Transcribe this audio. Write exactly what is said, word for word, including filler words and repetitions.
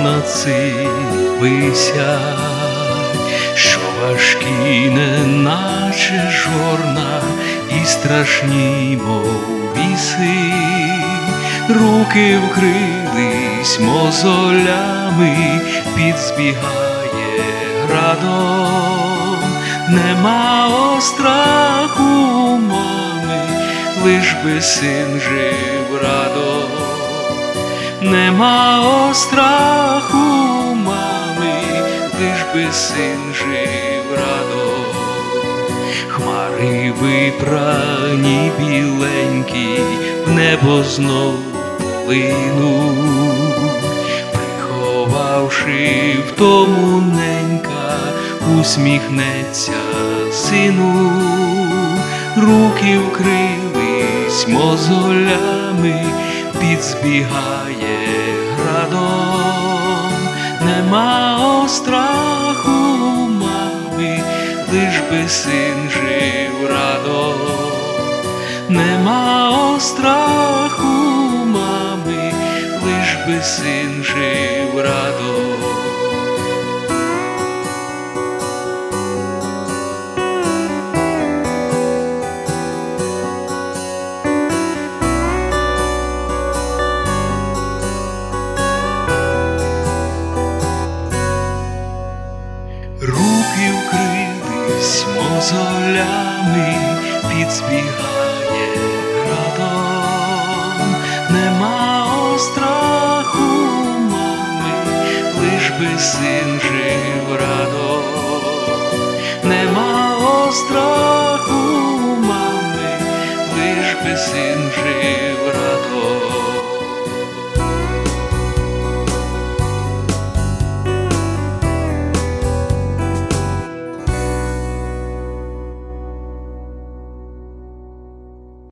над цим висять, що важкі, неначе жорна, і страшні, мов віси, руки вкрились мозолями, підзбігає градом, нема остраху мами, лиш би син жив радо. Нема остраху мами, лиш би син жив радо. Хмари випрані біленькі, в небо знов линуть, приховавши в тому ненька, усміхнеться сину, руки вкрились мозолями, підзбігає градом, нема остраху мами, лиш би син жив радо. Нема остраху мами, лиш би син жив радо. Руки вкрились мозолями, підзбігає градом, нема остраху мами, лиш би син жив радо. Нема остраху мами, лиш би син жив